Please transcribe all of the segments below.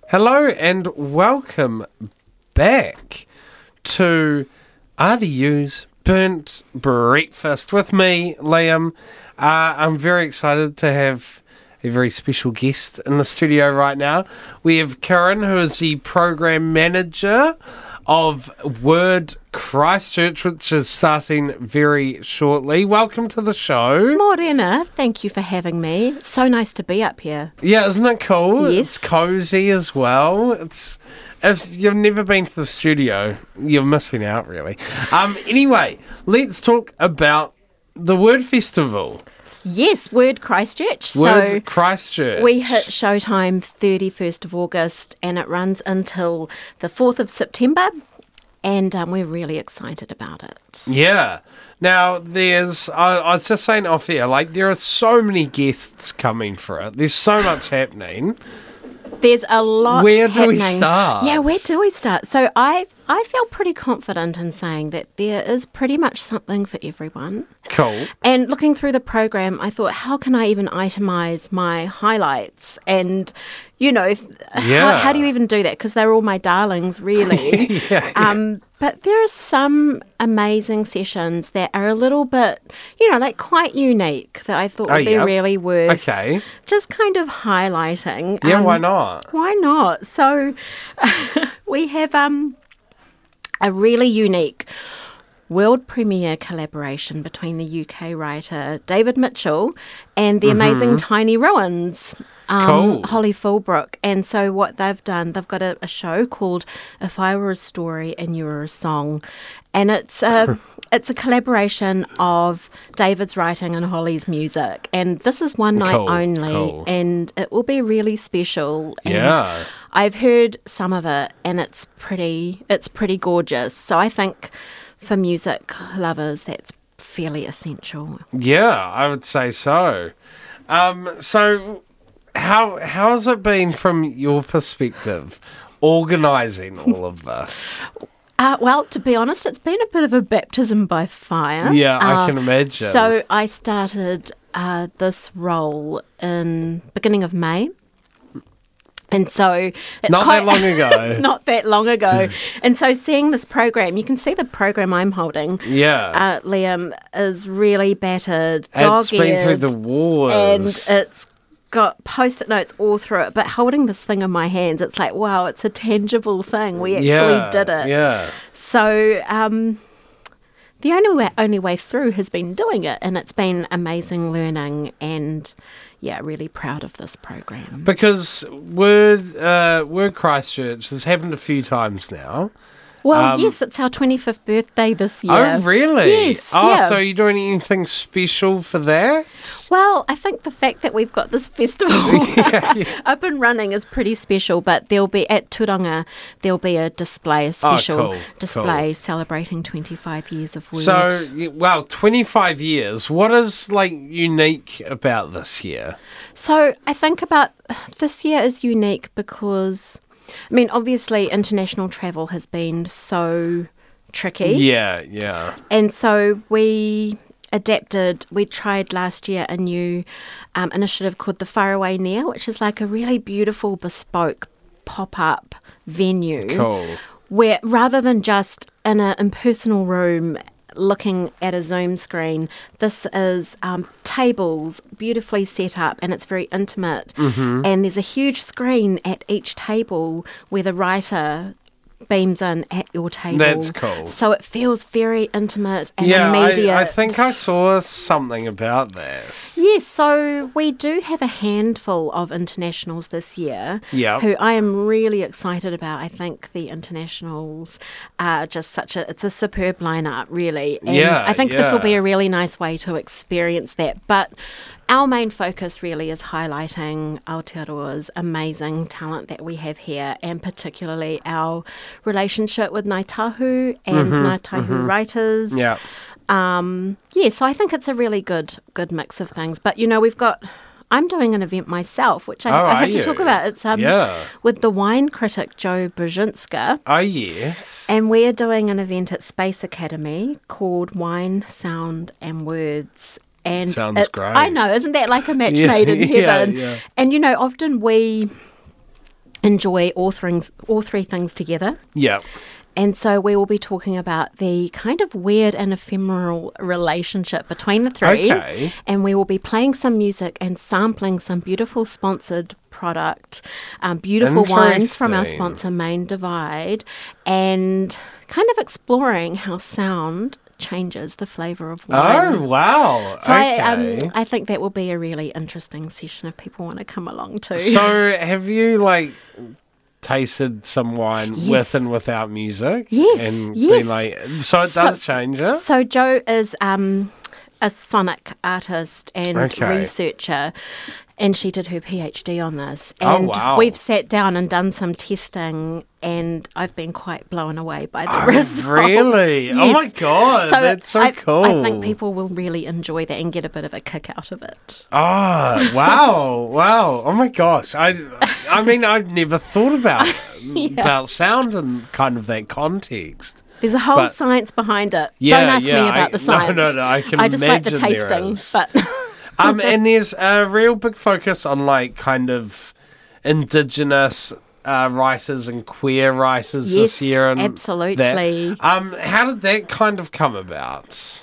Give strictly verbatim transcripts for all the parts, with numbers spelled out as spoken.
Hello and welcome back to R D U's Burnt Breakfast with me, Liam. Uh, I'm very excited to have a very special guest in the studio right now. We have Karen, who is the program manager of Word Christchurch, which is starting very shortly. Welcome to the show. Morena, thank you for having me. So nice to be up here. Yeah, isn't it cool? Yes. It's cozy as well. It's if you've never been to the studio, you're missing out, really. Um. Anyway, let's talk about the Word Festival. Yes, Word Christchurch. Word so Christchurch. we hit showtime thirty-first of August and it runs until the fourth of September. And um, we're really excited about it. Yeah. Now, there's, I, I was just saying off air, like, there are so many guests coming for it. There's so much happening. There's a lot Where do happening. we start? Yeah, where do we start? So I I feel pretty confident in saying that there is pretty much something for everyone. Cool. And looking through the program, I thought, how can I even itemize my highlights? And, you know, if, Yeah. how, how do you even do that? Because they're all my darlings, really. yeah, yeah. Um, but there are some amazing sessions that are a little bit, you know, like quite unique that I thought Oh, would be yep. really worth Okay. just kind of highlighting. Yeah, Um, why not? Why not? So we have um, a really unique world premiere collaboration between the U K writer David Mitchell and the amazing Tiny Ruins, um, Cool. Holly Fulbrook. And so what they've done, they've got a, a show called If I Were a Story and You Were a Song. And it's a, it's a collaboration of David's writing and Holly's music. And this is one night Cool, only. cool. And it will be really special. And Yeah. I've heard some of it and it's pretty, it's pretty gorgeous. So I think for music lovers, that's fairly essential. Yeah, I would say so. Um, so, how how has it been from your perspective, organising all of this? Uh, well, to be honest, it's been a bit of a baptism by fire. Yeah, I Uh, can imagine. So I started uh, this role in beginning of May. And so it's Not quite, that long ago. It's not that long ago. And so seeing this program, you can see the program I'm holding. Yeah. Uh, Liam is really battered, It's been through dog-eared, the wars. and it's got post-it notes all through it. But holding this thing in my hands, it's like, wow, it's a tangible thing. We actually yeah, did it. Yeah. So um, the only way, only way through has been doing it, and it's been amazing learning and, yeah, really proud of this program. Because Word, uh, Word Christchurch has happened a few times now. Well, Um, yes, it's our twenty-fifth birthday this year. Oh, really? Yes. Oh, yeah. so you're doing anything special for that? Well, I think the fact that we've got this festival Yeah, yeah. up and running is pretty special, but there'll be, at Turanga, there'll be a display, a special Oh, cool, display cool. celebrating twenty-five years of Word. So, y- well, twenty-five years. What is, like, unique about this year? So I think about this year is unique because, I mean, obviously international travel has been so tricky. Yeah, yeah. And so we adapted, we tried last year a new um, initiative called the Faraway Near, which is like a really beautiful bespoke pop-up venue. Cool. Where rather than just in an impersonal room looking at a Zoom screen, this is um, tables beautifully set up and it's very intimate. Mm-hmm. And there's a huge screen at each table where the writer beams in at your table. That's cool. So it feels very intimate and Yeah, immediate. I, I think I saw something about that. Yes, so we do have a handful of internationals this year Yeah. who I am really excited about. I think the internationals are just such a, it's a superb lineup, really. And Yeah, I think this will be yeah. a really nice way to experience that. But our main focus really is highlighting Aotearoa's amazing talent that we have here, and particularly our relationship with Ngāi Tahu and Ngāi Tahu writers. Yeah. Um, yeah, so I think it's a really good good mix of things. But, you know, we've got... I'm doing an event myself, which I, Oh, I are have to you? talk about. It's um, Yeah. with the wine critic Joe Brzezinska. Oh, yes. And we're doing an event at Space Academy called Wine, Sound and Words. And Sounds it- great. I know, isn't that like a match Yeah, made in yeah, heaven? yeah. And, you know, often we... enjoy all things, all three things together. Yeah. And so we will be talking about the kind of weird and ephemeral relationship between the three. Okay. And we will be playing some music and sampling some beautiful sponsored product, um, beautiful wines from our Interesting. sponsor, Main Divide, and kind of exploring how sound changes the flavour of wine. Oh, wow. So okay. I, um, I think that will be a really interesting session if people want to come along too. So have you, like, tasted some wine Yes. with and without music? Yes, And yes. been like, so it So- does change it? So Jo is um, a sonic artist and Okay. researcher, and she did her PhD on this. Oh, And wow. we've sat down and done some testing, and I've been quite blown away by the Oh, results. really? Oh, my Yes. God. That's so I, cool. I think people will really enjoy that and get a bit of a kick out of it. Oh, wow. Wow. Oh, my gosh. I I mean, I've never thought about about sound in kind of that context. There's a whole But- science behind it. Yeah, Don't ask yeah, me about I- the no, science. no, no, I can I just like the imagine there tasting, is. but Um, and there's a real big focus on, like, kind of indigenous uh, writers and queer writers this Yes, year. And absolutely. that. Um, how did that kind of come about?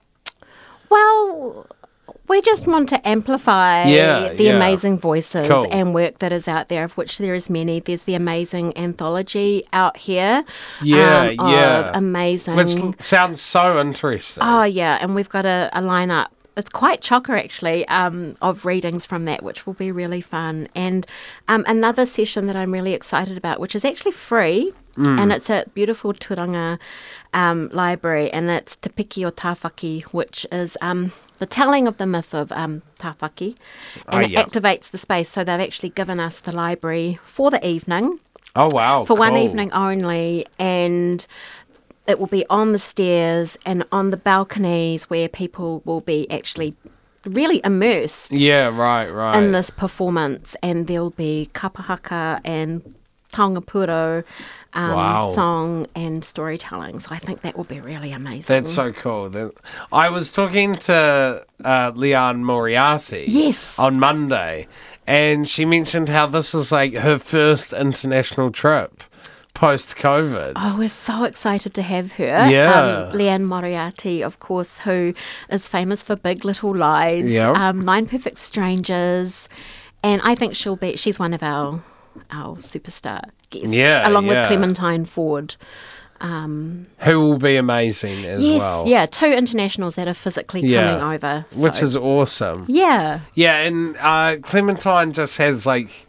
well, we just want to amplify Yeah, the yeah. amazing voices Cool. and work that is out there, of which there is many. There's the amazing anthology out here. Yeah, um, yeah. Of amazing. Which l- sounds so interesting. Oh, yeah, and we've got a, a lineup. It's quite chocker, actually, um, of readings from that, which will be really fun. And um, another session that I'm really excited about, which is actually free, Mm. and it's at beautiful Turanga um, Library, and it's Te Piki o Tāwhaki, which is um, the telling of the myth of um, Tāwhaki, and Oh, it yeah. activates the space. So they've actually given us the library for the evening, Oh, wow. for one cool. evening only, and it will be on the stairs and on the balconies where people will be actually really immersed Yeah, right, right. in this performance, and there'll be kapahaka and taongapuro um, Wow. song and storytelling. So I think that will be really amazing. That's so cool. That, I was talking to uh, Leanne Moriarty Yes. on Monday, and she mentioned how this is like her first international trip post-COVID. Oh, we're so excited to have her. Yeah. Um, Leanne Moriarty, of course, who is famous for Big Little Lies, Yep. um, Nine Perfect Strangers, and I think she'll be, she's one of our, our superstar guests, Yeah, along yeah. with Clementine Ford. Um, Who will be amazing as yes, well. yeah, two internationals that are physically Yeah. coming over. Which so- is awesome. Yeah. Yeah, and uh, Clementine just has like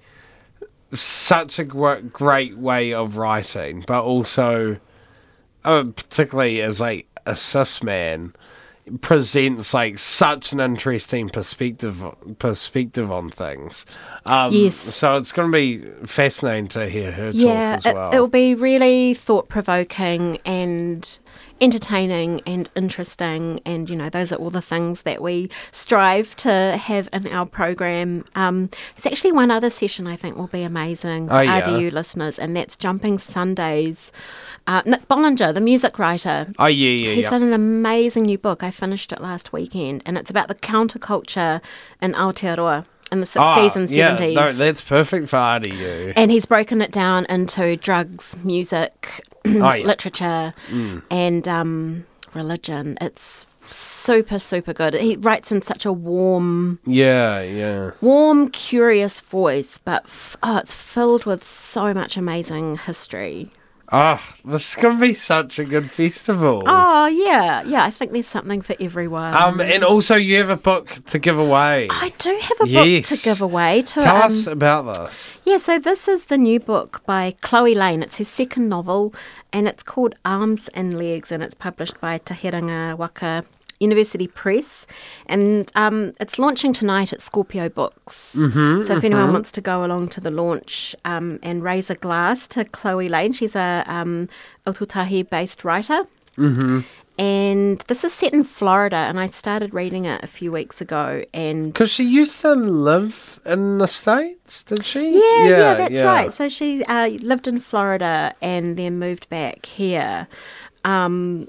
such a gr- great way of writing, but also, uh, particularly as like a cis man, presents like such an interesting perspective perspective on things. Um, Yes. So it's going to be fascinating to hear her Yeah, talk as it, well. it'll be really thought provoking and entertaining and interesting, and you know those are all the things that we strive to have in our program. Um, there's actually one other session I think will be amazing for Oh, yeah. R D U listeners, and that's Jumping Sundays. Uh, Nick Bollinger, the music writer, oh yeah, yeah, he's yeah. done an amazing new book. I finished it last weekend, and it's about the counterculture in Aotearoa in the sixties Ah, and yeah, seventies. no, that's perfect for R D U. And he's broken it down into drugs, music, Oh, yeah. literature, and um, religion. It's super, super good. He writes in such a warm, Yeah, yeah. warm, curious voice, but f- oh, it's filled with so much amazing history. Oh, this is going to be such a good festival. Oh, yeah. Yeah, I think there's something for everyone. Um, and also you have a book to give away. I do have a Yes. book to give away to Tell um, us about this. Yeah, so this is the new book by Chloe Lane. It's her second novel, and it's called Arms and Legs, and it's published by Tahiranga Waka University Press. And um, it's launching tonight at Scorpio Books. Mm-hmm, so if anyone wants to go along to the launch um, and raise a glass to Chloe Lane, she's a um, Otutahi-based writer. Mm-hmm. And this is set in Florida, and I started reading it a few weeks ago, and Because she used to live in the States, did she? Yeah, yeah, that's yeah. right. So she uh, lived in Florida and then moved back here. Um,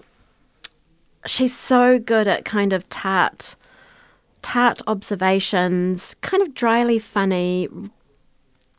she's so good at kind of tart, tart observations, kind of dryly funny,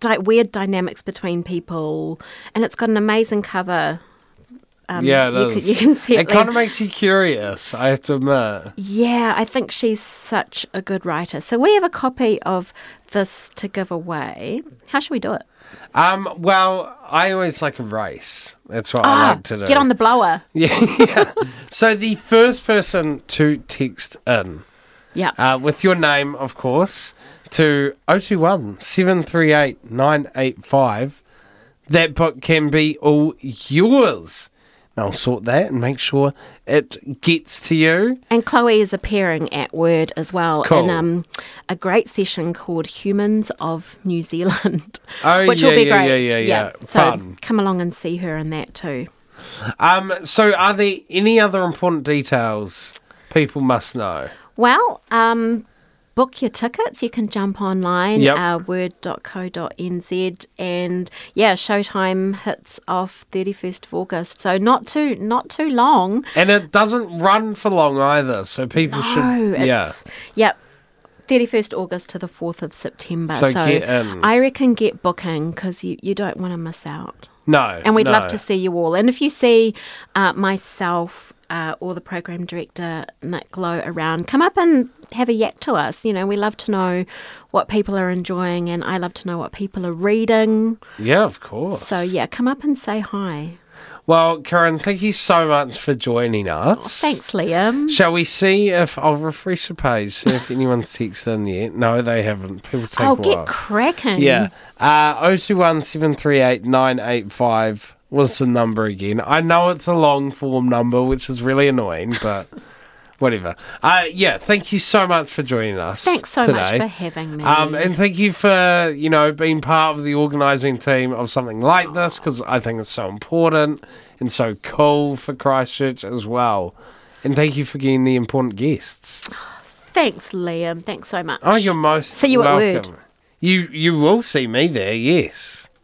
di- weird dynamics between people, and it's got an amazing cover. Um, yeah, it you is. Can, you can see it. It kind of makes you curious, I have to admit. Yeah, I think she's such a good writer. So we have a copy of this to give away. How should we do it? Um, well, I always like a race. That's what Ah, I like to do. get on the blower. Yeah, yeah. So the first person to text in, Yeah. uh, with your name, of course, to oh two one, seven three eight, nine eight five, that book can be all yours. And I'll sort that and make sure it gets to you. And Chloe is appearing at Word as well Cool. in um, a great session called Humans of New Zealand, Oh, which yeah, will be yeah, great. yeah, yeah, yeah. So Fun. come along and see her in that too. Um, so are there any other important details people must know? Well, um, book your tickets. You can jump online, Yep. uh, word dot co dot n z, and yeah, showtime hits off thirty-first of August. So not too not too long. And it doesn't run for long either, so people No, should... Yeah. it's yep. thirty-first August to the fourth of September. So get in. I reckon get booking because you, you don't want to miss out. No, And we'd no. love to see you all. And if you see uh, myself uh, or the program director, Nick Lowe, around, come up and have a yak to us. You know, we love to know what people are enjoying, and I love to know what people are reading. Yeah, of course. So, yeah, come up and say hi. Well, Karen, thank you so much for joining us. Thanks, Liam. Shall we see if I'll refresh the page, see if anyone's texted in yet? No, they haven't. People take Oh, a while. get cracking. Yeah. Uh, oh two one, seven three eight, nine eight five was the number again. I know it's a long form number, which is really annoying, but whatever. Uh, yeah, thank you so much for joining us. Thanks so today. much for having me. Um, and thank you for, you know, being part of the organising team of something like this, because I think it's so important and so cool for Christchurch as well. And thank you for getting the important guests. Thanks, Liam. Thanks so much. Oh, you're most See you at welcome. Word. You, you will see me there, yes.